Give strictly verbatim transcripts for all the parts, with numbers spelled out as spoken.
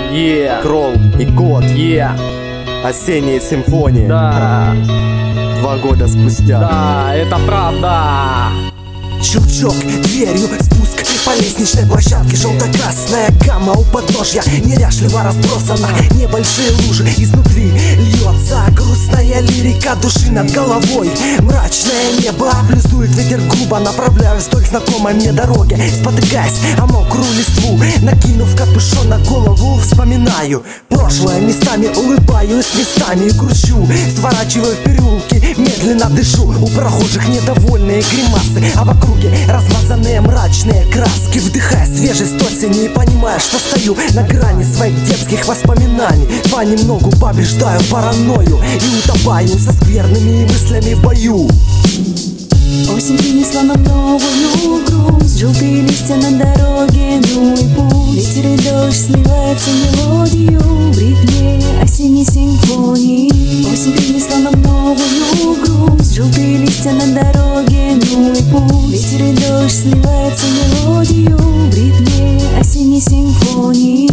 Yeah. Кролл и Кот. Yeah. Осенние симфонии. Да. Два года спустя. Да, это правда. Щелчок дверью, спуск по лестничной площадке. Желто-красная гамма у подножья неряшливо разбросана. Небольшие лужи изнутри льется грустная лирика души над головой. Мрачное небо облизует ветер грубо. Направляюсь вдоль знакомой мне дороги, спотыкаясь о мокрую листву. Накинув капюшон на голову, вспоминаю прошлое местами, улыбаюсь местами и грущу. Сворачиваю в переулки, медленно дышу. У прохожих недовольные гримасы, а вокруг размазанные мрачные краски. Вдыхая свежесть осени и понимая, что стою на грани своих детских воспоминаний. Понемногу побеждаю паранойю и утопаю со скверными мыслями в бою. Осень принесла нам новую грусть. Желтые листья на дороге, ну и пусть. Ветер и дождь сливаются мелодию в ритме осенней симфонии. Осень принесла нам новую грусть. Желтые листья на дороге, ну и пусть. Ветер и дождь сливаются мелодию в ритме осенней симфонии.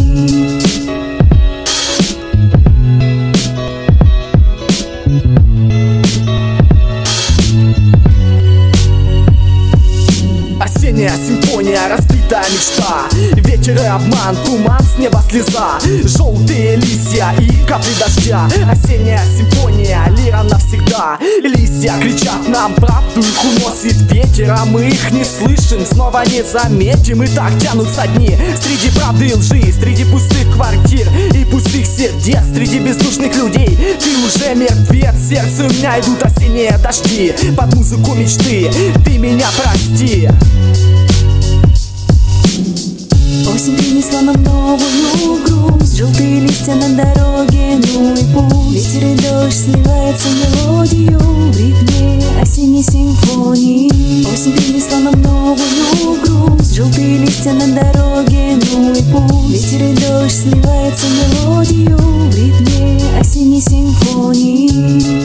Осенняя симфония, разбитая мечта. Ветер и обман, туман, с неба слеза. Желтые листья и капли дождя. Осенняя симфония, лира навсегда. Листья кричат нам правду, их уносит ветер, а мы их не слышим, снова не заметим. И так тянутся дни среди правды и лжи, среди пустых квартир и пустых сердец, среди бездушных людей. Ты уже мертвец, в сердце у меня идут осенние дожди. Под музыку мечты, ты меня прости. Осень принесла нам новую грусть. Желтые листья на дороге, ну и пусть. Ветер и дождь сливаются мелодию в ритме осенней симфонии. Осень принесла нам новую грусть. Желтые листья на дороге, ну и пусть. Ветер и дождь сливаются мелодию в ритме осенней симфонии.